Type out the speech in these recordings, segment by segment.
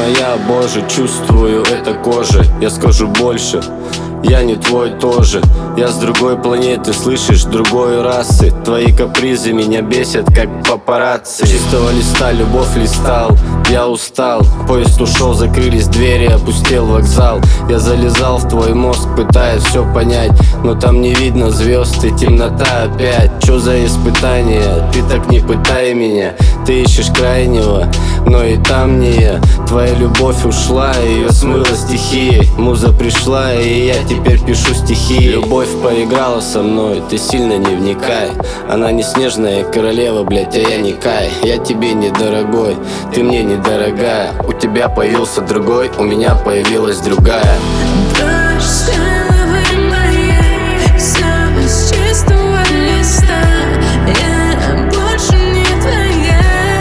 моя, боже, чувствую это кожей. Я скажу больше, я не твой тоже. Я с другой планеты, слышишь, другой расы. Твои капризы меня бесят, как папарацци. Чистого листа любовь листал, я устал. Поезд ушел, закрылись двери, опустел вокзал. Я залезал в твой мозг, пытаясь все понять, но там не видно звезд и темнота опять. Чё за испытание? Ты так не пытай меня. Ты ищешь крайнего, но и там не я. Твоя любовь ушла, ее смыла стихией. Муза пришла, и я теперь пишу стихи. Любовь поиграла со мной, ты сильно не вникай. Она не снежная королева, блять, а я не Кай. Я тебе недорогой, ты мне недорогая. У тебя появился другой, у меня появилась другая. Дождь с головы моей, всё с чистого листа. Я больше не твоя.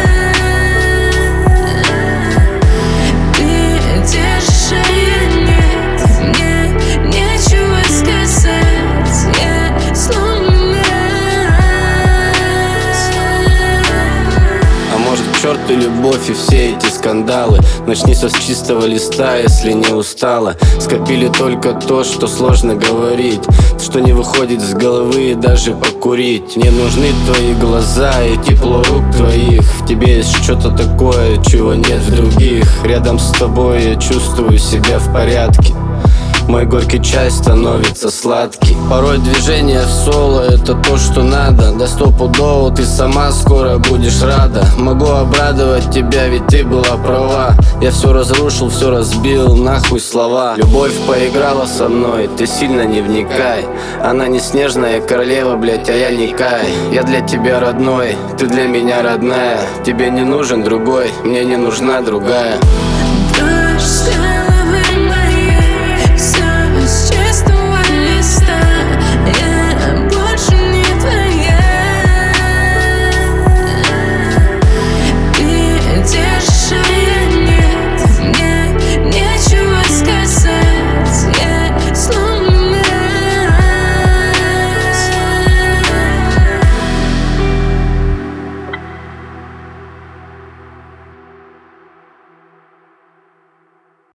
Ты держишь, а я нет. Мне нечего сказать. Я сломана. А может, к черту любовь и все эти скандалы. Начни с чистого листа, если не устала. Скопили только то, что сложно говорить, что не выходит с головы даже покурить. Мне нужны твои глаза и тепло рук твоих. В тебе есть что-то такое, чего нет в других. Рядом с тобой я чувствую себя в порядке. Мой горький чай становится сладкий. Порой движение в соло — это то, что надо. Да стопудово ты сама скоро будешь рада. Могу обрадовать тебя, ведь ты была права. Я все разрушил, все разбил, нахуй слова. Любовь поиграла со мной, ты сильно не вникай. Она не снежная королева, блять, а я не Кай. Я для тебя родной, ты для меня родная. Тебе не нужен другой, мне не нужна другая. Дождь